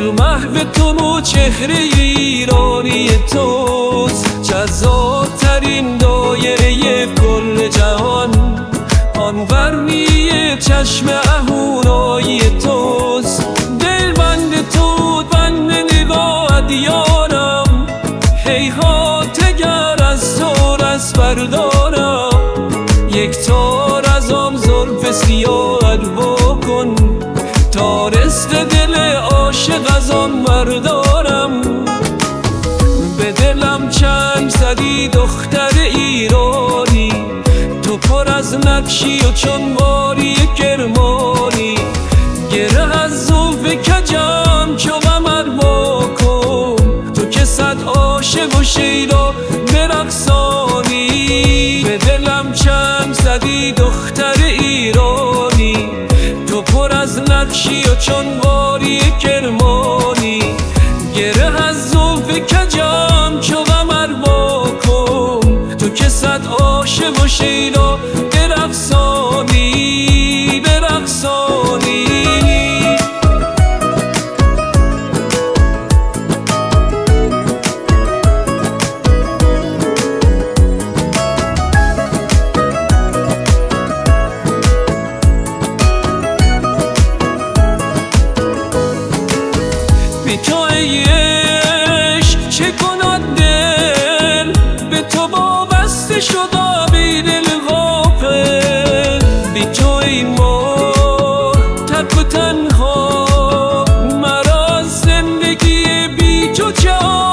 محو تو چهره ایرانی توست، جذاب‌ترین دایره کل جهان آن ورنی چشم اهورایی توست. دلبند تو بند نگاهت یارم، هیهات اگر از تو رس بردارم، یک تار از آن زلف سیاهت بکن تا رست دل عاشق از آن بردارم. به دلم چنگ زدی دختر ایرانی، تو پر از نقشی و چون باری کرمانی، گره از زلف کجم چو قمر بکن تو که صد عاشق و شیدا برقصانی. به دلم چنگ زدی دختر ایرانی، تو پر از نقشی و چون باری کرمانی، گره از زلف کجم چو قمر بکن تو که صد عاشق و شیدا برقصانی برقصانی. بی تو ای عشق چه کند دل، به تو وابسته شده بی دل غافل. بی تو ای ما تک و تنها، مرا از زندگی بی تو چه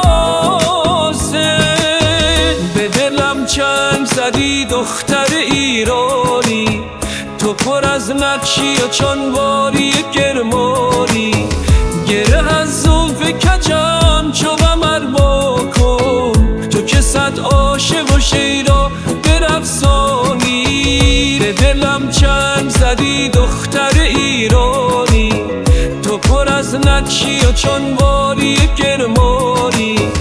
حاصل. به دلم چنگ زدی دختر ایرانی، تو پر از نقشی و چون باری کرمانی، گره از زلف کجم چو قمر بکن تو که صد عاشق و شیدا برقصانی. به دلم چنگ زدی دختر ایرانی، تو پر از نقشی و چون باری کرمانی،